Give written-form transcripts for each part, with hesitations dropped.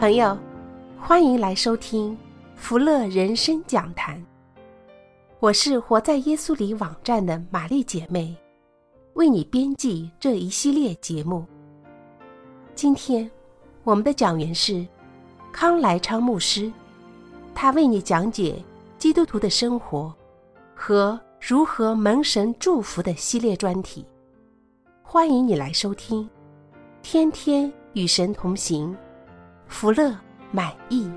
朋友，欢迎来收听福乐人生讲坛。我是活在耶稣里网站的玛丽姐妹，为你编辑这一系列节目。今天我们的讲员是康来昌牧师，他为你讲解基督徒的生活和如何蒙神祝福的系列专题。欢迎你来收听，天天与神同行，福乐满意。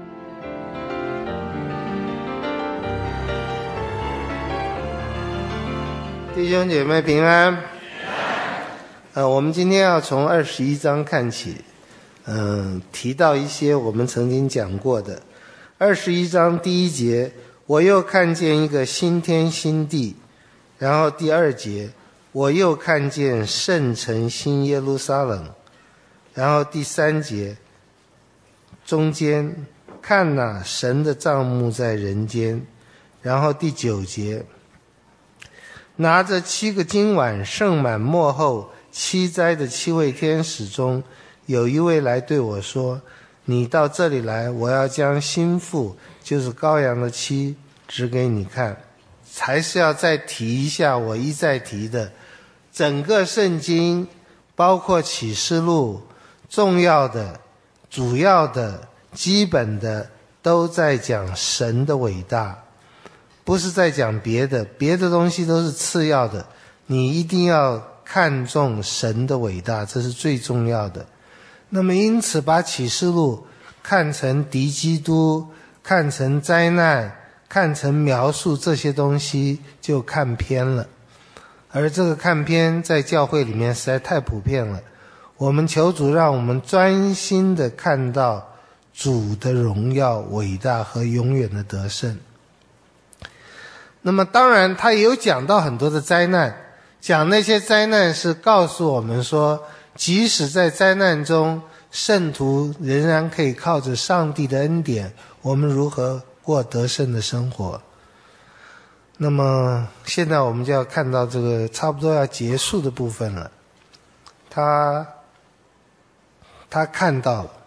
弟兄姐妹平安。我们今天要从21章看起，提到一些我们曾经讲过的。21章第1节，我又看见一个新天新地，然后第2节，我又看见圣城新耶路撒冷，然后第3节，中间看哪，神的帐幕在人间，然后第9节，拿着7个金碗盛满末后7灾的7位天使中，有一位来对我说，你到这里来，我要将新妇，就是羔羊的妻指给你看。还是要再提一下我一再提的，整个圣经包括启示录，重要的、主要的、基本的都在讲神的伟大，不是在讲别的，别的东西都是次要的，你一定要看重神的伟大，这是最重要的。那么因此把启示录看成敌基督，看成灾难，看成描述这些东西就看偏了，而这个看偏在教会里面实在太普遍了。我们求主让我们专心的看到主的荣耀、伟大和永远的得胜。那么当然他也有讲到很多的灾难，讲那些灾难是告诉我们说，即使在灾难中，圣徒仍然可以靠着上帝的恩典，我们如何过得胜的生活。那么现在我们就要看到这个差不多要结束的部分了。他看到了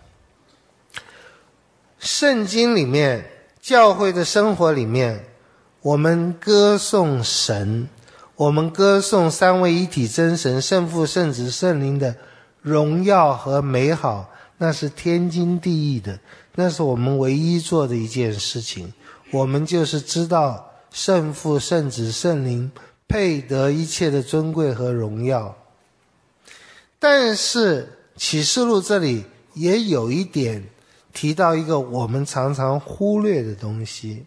圣经里面，教会的生活里面，我们歌颂神，我们歌颂三位一体真神，圣父、圣子、圣灵的荣耀和美好，那是天经地义的，那是我们唯一做的一件事情。我们就是知道圣父、圣子、圣灵配得一切的尊贵和荣耀。但是启示录这里也有一点提到一个我们常常忽略的东西。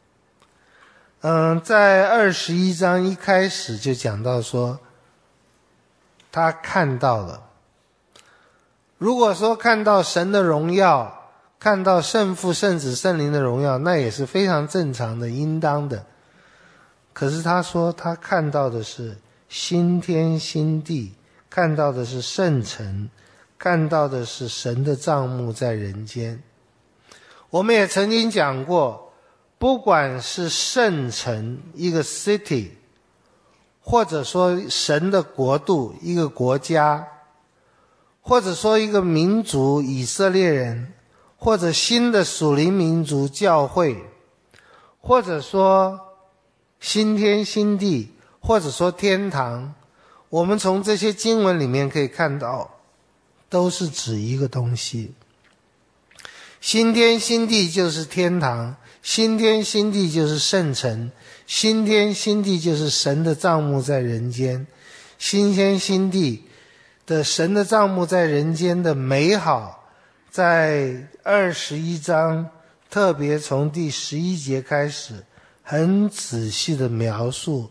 在21章一开始就讲到说，他看到了。如果说看到神的荣耀，看到圣父、圣子、圣灵的荣耀，那也是非常正常的、应当的。可是他说他看到的是新天新地，看到的是圣城，看到的是神的帐幕在人间。我们也曾经讲过，不管是圣城一个 city， 或者说神的国度一个国家，或者说一个民族以色列人，或者新的属灵民族教会，或者说新天新地，或者说天堂，我们从这些经文里面可以看到，都是指一个东西。新天新地就是天堂，新天新地就是圣城，新天新地就是神的帐幕在人间。新天新地的神的帐幕在人间的美好，在21章特别从第11节开始很仔细的描述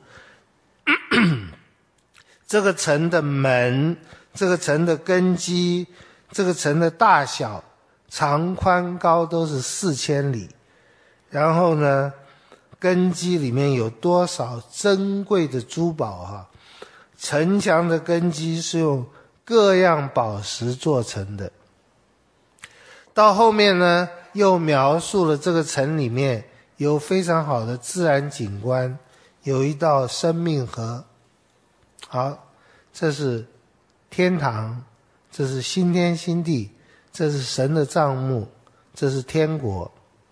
这个城的门，这个城的根基，这个城的大小，长宽高都是4000里。然后呢，根基里面有多少珍贵的珠宝城墙的根基是用各样宝石做成的。到后面呢，又描述了这个城里面有非常好的自然景观，有一道生命河。好，这是天堂，这是新天新地，这是神的帐幕， 这是天国，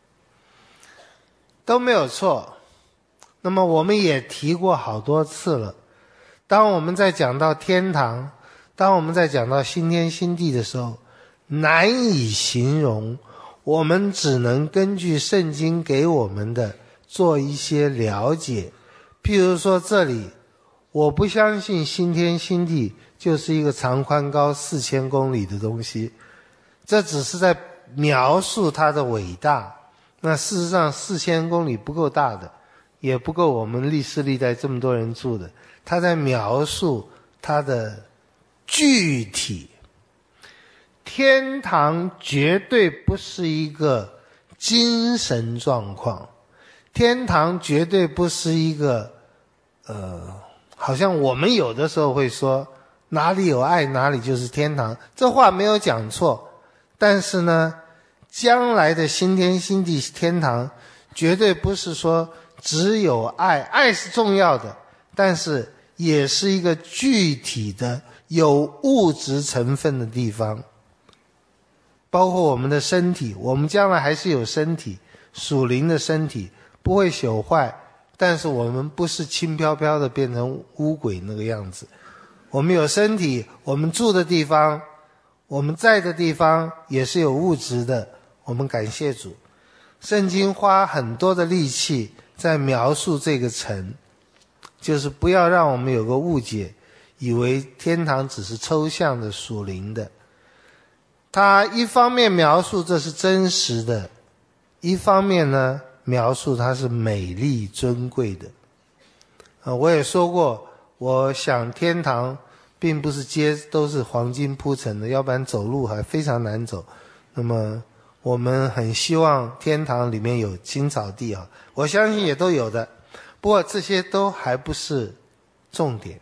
都没有错。那么我们也提过好多次了，当我们在讲到天堂，当我们在讲到新天新地的时候，难以形容，我们只能根据圣经给我们的做一些了解。譬如说这里，我不相信新天新地就是一个长宽高4000公里的东西，这只是在描述它的伟大。那事实上4000公里不够大的，也不够我们历世历代这么多人住的，他在描述他的具体。天堂绝对不是一个精神状况，天堂绝对不是一个好像我们有的时候会说哪里有爱哪里就是天堂，这话没有讲错。但是呢，将来的新天新地天堂绝对不是说只有爱，爱是重要的，但是也是一个具体的有物质成分的地方。包括我们的身体，我们将来还是有身体，属灵的身体不会朽坏，但是我们不是轻飘飘的变成乌鬼那个样子。我们有身体，我们住的地方，我们在的地方也是有物质的，我们感谢主。圣经花很多的力气在描述这个城，就是不要让我们有个误解，以为天堂只是抽象的属灵的。他一方面描述这是真实的，一方面呢描述它是美丽尊贵的。我也说过，我想天堂并不是街都是黄金铺成的，要不然走路还非常难走。那么我们很希望天堂里面有青草地啊，我相信也都有的，不过这些都还不是重点。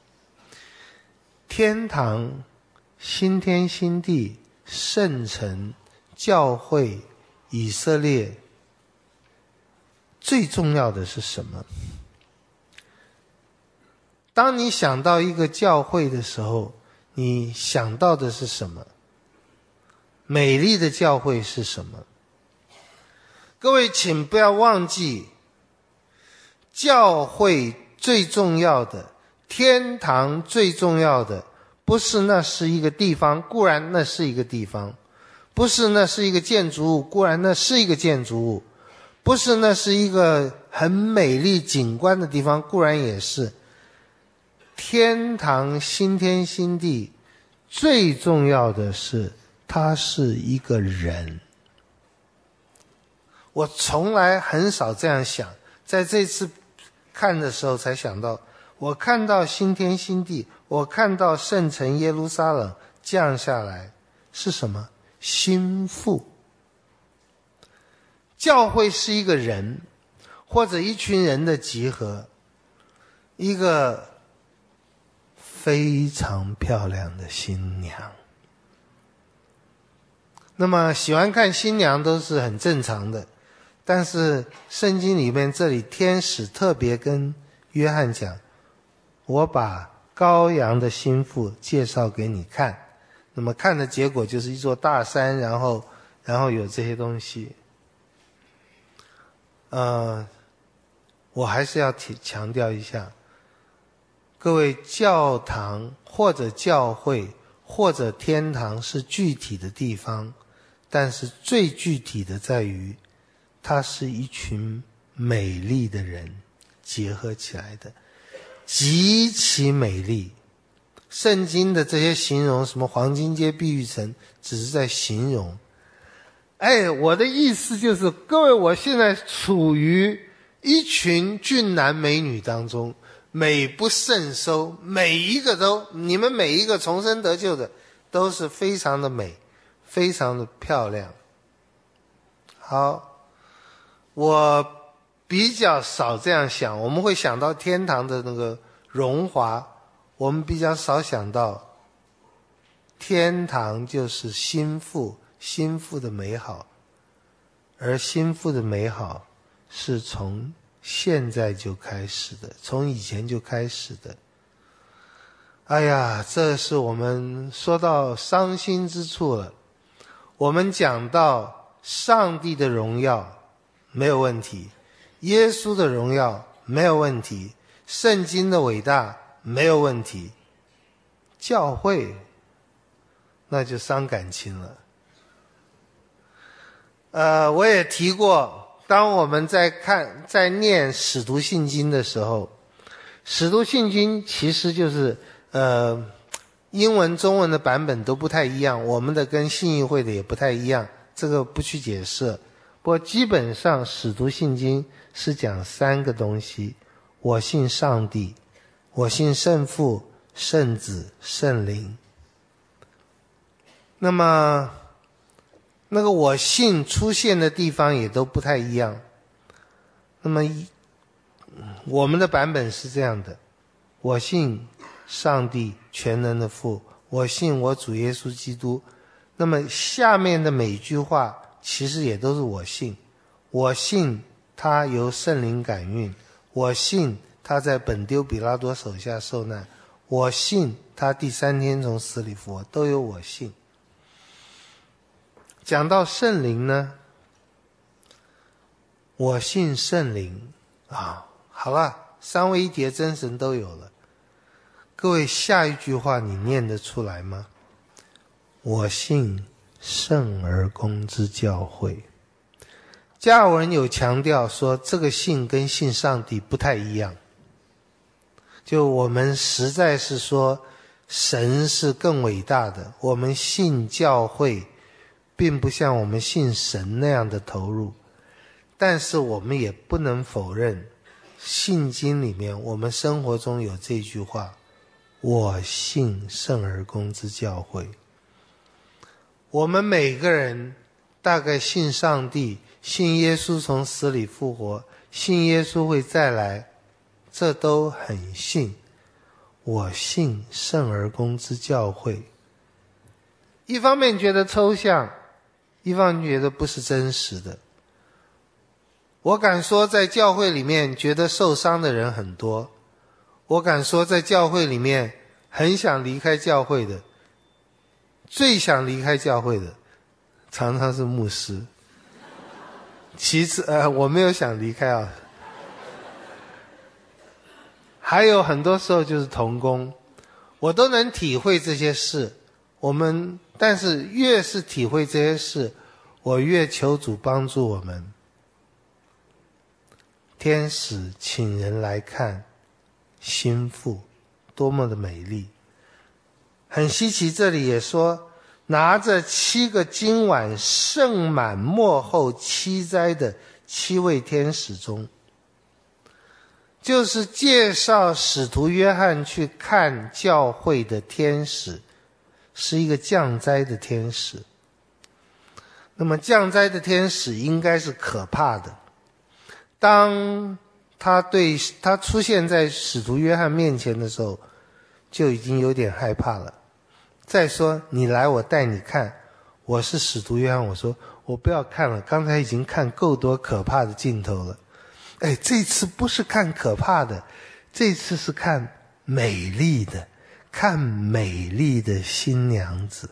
天堂、新天新地、圣城、教会、以色列，最重要的是什么？当你想到一个教会的时候，你想到的是什么？美丽的教会是什么？各位请不要忘记，教会最重要的，天堂最重要的，不是那是一个地方，固然那是一个地方，不是那是一个建筑物，固然那是一个建筑物，不是那是一个很美丽景观的地方，固然也是。天堂新天新地最重要的是他是一个人。我从来很少这样想，在这次看的时候才想到，我看到新天新地，我看到圣城耶路撒冷降下来，是什么？心腹。教会是一个人，或者一群人的集合，一个非常漂亮的新娘。那么喜欢看新娘都是很正常的，但是圣经里面这里天使特别跟约翰讲，我把羔羊的心腹介绍给你看。那么看的结果就是一座大山，然后有这些东西。我还是要强调一下，各位，教堂或者教会或者天堂是具体的地方，但是最具体的在于它是一群美丽的人结合起来的，极其美丽。圣经的这些形容，什么黄金街、碧玉城，只是在形容。我的意思就是，各位，我现在处于一群俊男美女当中，美不胜收，你们每一个重生得救的都是非常的美，非常的漂亮。好，我比较少这样想，我们会想到天堂的那个荣华，我们比较少想到天堂就是心腹的美好，而心腹的美好是从现在就开始的，从以前就开始的。这是我们说到伤心之处了。我们讲到上帝的荣耀没有问题，耶稣的荣耀没有问题，圣经的伟大没有问题，教会那就伤感情了。我也提过，当我们在念使徒信经的时候，使徒信经其实就是英文中文的版本都不太一样，我们的跟信义会的也不太一样，这个不去解释。不过基本上使徒信经是讲三个东西：我信上帝，我信圣父、圣子、圣灵。那么那个我信出现的地方也都不太一样。那么我们的版本是这样的：我信上帝全能的父，我信我主耶稣基督。那么下面的每句话其实也都是我信。我信他由圣灵感孕，我信他在本丢比拉多手下受难，我信他第3天从死里复活，都有我信。讲到圣灵呢，我信圣灵好了，三位一体的真神都有了。各位，下一句话你念得出来吗？我信圣而公之教会。加尔文有强调说，这个信跟信上帝不太一样。就我们实在是说神是更伟大的，我们信教会并不像我们信神那样的投入，但是我们也不能否认信经里面我们生活中有这句话，我信圣而公之教会。我们每个人大概信上帝，信耶稣从死里复活，信耶稣会再来，这都很信。我信圣而公之教会。一方面觉得抽象，一方面觉得不是真实的。我敢说在教会里面觉得受伤的人很多，我敢说在教会里面很想离开教会的，最想离开教会的常常是牧师。其次我没有想离开啊。还有很多时候就是同工，我都能体会这些事。但是越是体会这些事，我越求主帮助我们。天使请人来看心腹，多么的美丽。很稀奇，这里也说拿着7个金碗盛满末后7灾的7位天使中，就是介绍使徒约翰去看教会的天使，是一个降灾的天使。那么降灾的天使应该是可怕的，当他出现在使徒约翰面前的时候，就已经有点害怕了。再说你来我带你看，我是使徒约翰，我说我不要看了，刚才已经看够多可怕的镜头了。这次不是看可怕的，这次是看美丽的，看美丽的新娘子。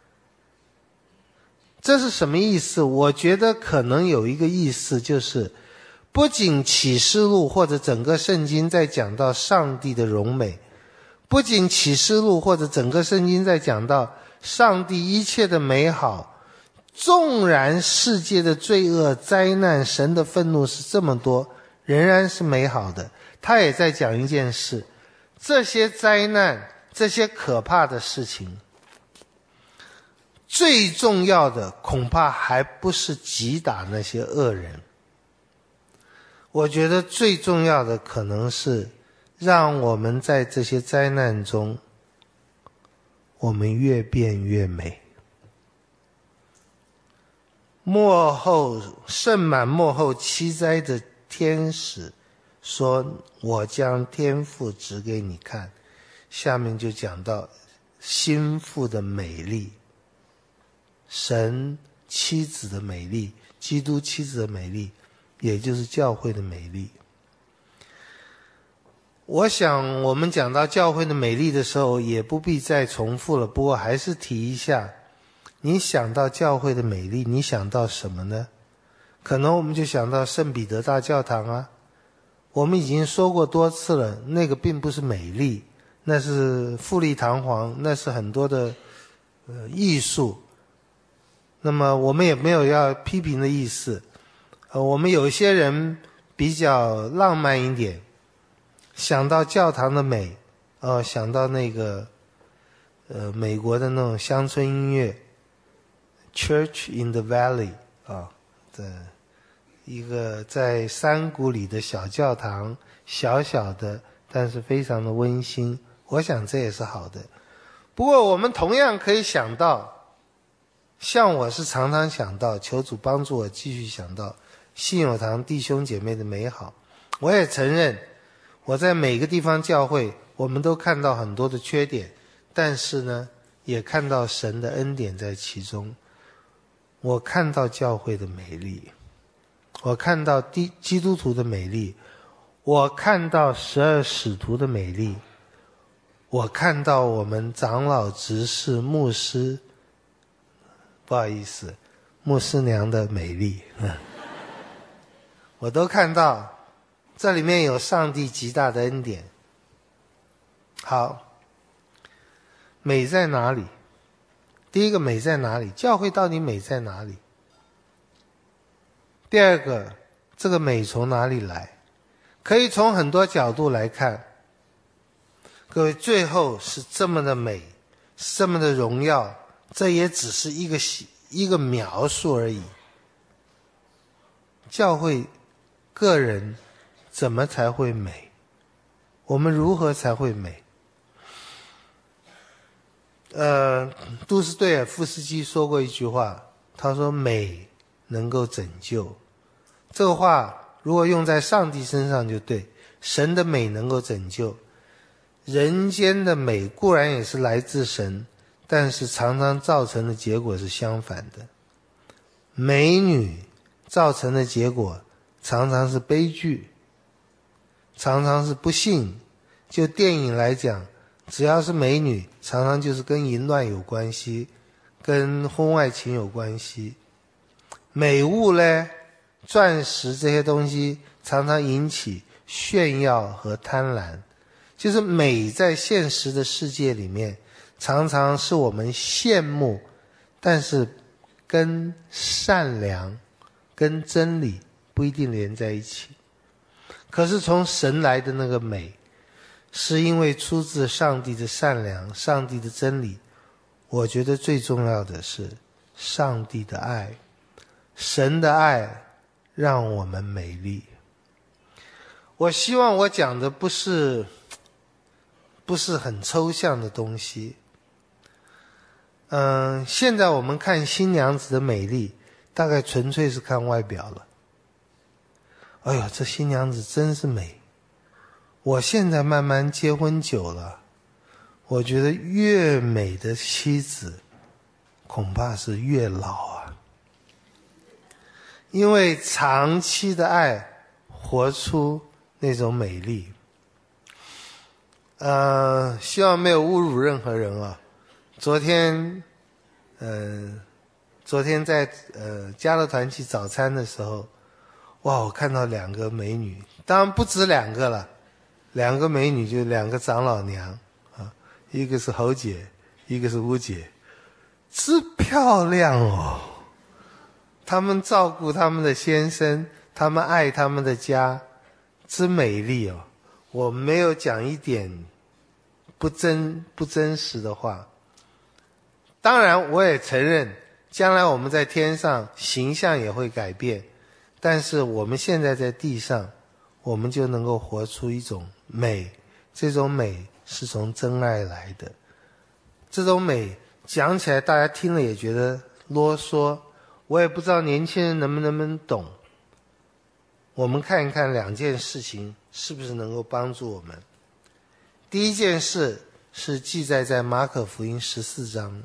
这是什么意思？我觉得可能有一个意思，就是不仅启示录或者整个圣经在讲到上帝的荣美，不仅启示录或者整个圣经在讲到上帝一切的美好，纵然世界的罪恶灾难，神的愤怒是这么多，仍然是美好的。他也在讲一件事，这些灾难，这些可怕的事情，最重要的恐怕还不是击打那些恶人。我觉得最重要的可能是让我们在这些灾难中，我们越变越美。盛满末后7灾的天使说，我将天父指给你看。下面就讲到心腹的美丽，神妻子的美丽，基督妻子的美丽，也就是教会的美丽。我想我们讲到教会的美丽的时候，也不必再重复了，不过还是提一下， 你想到教会的美丽，你想到什么呢？可能我们就想到圣彼得大教堂啊。我们已经说过多次了，那个并不是美丽，那是富丽堂皇，那是很多的艺术。那么我们也没有要批评的意思。我们有些人比较浪漫一点，想到教堂的美，想到那个美国的那种乡村音乐 Church in the Valley 一个在山谷里的小教堂，小小的，但是非常的温馨，我想这也是好的。不过我们同样可以想到，像我是常常想到，求主帮助我继续想到信友堂弟兄姐妹的美好。我也承认我在每个地方教会，我们都看到很多的缺点，但是呢也看到神的恩典在其中。我看到教会的美丽，我看到基督徒的美丽，我看到12使徒的美丽，我看到我们长老执事牧师，不好意思，牧师娘的美丽我都看到，这里面有上帝极大的恩典。好，美在哪里？第一个，美在哪里？教会到底美在哪里？第二个，这个美从哪里来？可以从很多角度来看。各位，最后是这么的美，是这么的荣耀，这也只是一个描述而已。教会个人怎么才会美？我们如何才会美？杜斯对尔夫斯基说过一句话，他说美能够拯救。这个话如果用在上帝身上就对，神的美能够拯救。人间的美固然也是来自神，但是常常造成的结果是相反的。美女造成的结果常常是悲剧，常常是不幸。就电影来讲，只要是美女，常常就是跟淫乱有关系，跟婚外情有关系。美物呢，钻石这些东西常常引起炫耀和贪婪。就是美在现实的世界里面，常常是我们羡慕，但是跟善良、跟真理不一定连在一起。可是从神来的那个美，是因为出自上帝的善良，上帝的真理。我觉得最重要的是上帝的爱，神的爱让我们美丽。我希望我讲的不是很抽象的东西。现在我们看新娘子的美丽，大概纯粹是看外表了。哎呦，这新娘子真是美。我现在慢慢结婚久了，我觉得越美的妻子恐怕是越老啊。因为长期的爱活出那种美丽。希望没有侮辱任何人啊。昨天在家乐团去早餐的时候，哇，我看到2个美女，当然不止2个了，2个美女就2个长老娘啊，一个是侯姐，一个是吴姐，真漂亮哦。她们照顾她们的先生，她们爱她们的家，真美丽哦。我没有讲一点不真实的话。当然我也承认，将来我们在天上形象也会改变，但是我们现在在地上，我们就能够活出一种美，这种美是从真爱来的。这种美讲起来大家听了也觉得啰嗦，我也不知道年轻人能不能懂。我们看一看2件事情是不是能够帮助我们。第一件事是记载在马可福音14章。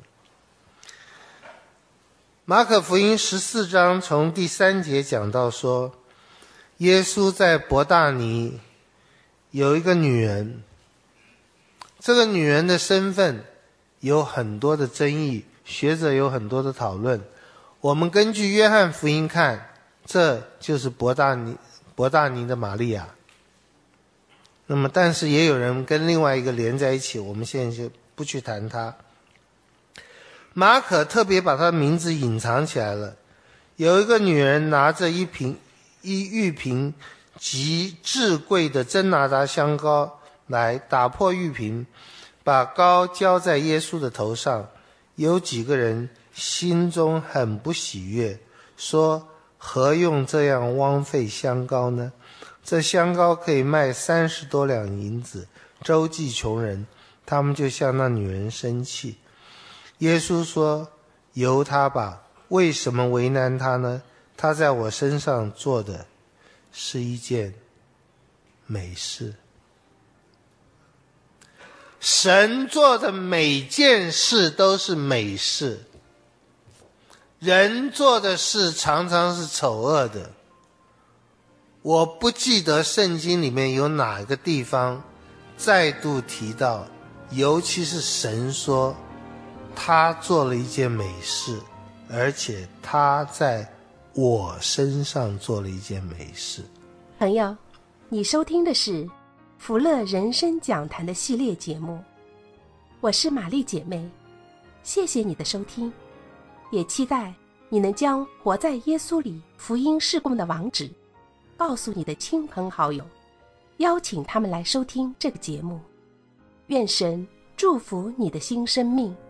马可福音14章从第3节讲到说，耶稣在伯大尼有一个女人，这个女人的身份有很多的争议， 学者有很多的讨论。我们根据约翰福音看，这就是伯大尼的玛利亚。那么但是也有人跟另外一个连在一起，我们现在就不去谈它。马可特别把他的名字隐藏起来了。有一个女人拿着一玉瓶极至贵的真拿达香膏来，打破玉瓶，把膏浇在耶稣的头上。有几个人心中很不喜悦，说何用这样枉费香膏呢？这香膏可以卖30多两银子，周济穷人。他们就向那女人生气。耶稣说，由他吧，为什么为难他呢？他在我身上做的是一件美事。神做的每件事都是美事，人做的事常常是丑恶的。我不记得圣经里面有哪个地方再度提到，尤其是神说他做了一件美事，而且他在我身上做了一件美事。 朋友，你收听的是福乐人生讲坛的系列节目，我是玛丽姐妹，谢谢你的收听，也期待你能将活在耶稣里福音事工的网址告诉你的亲朋好友，邀请他们来收听这个节目。愿神祝福你的新生命。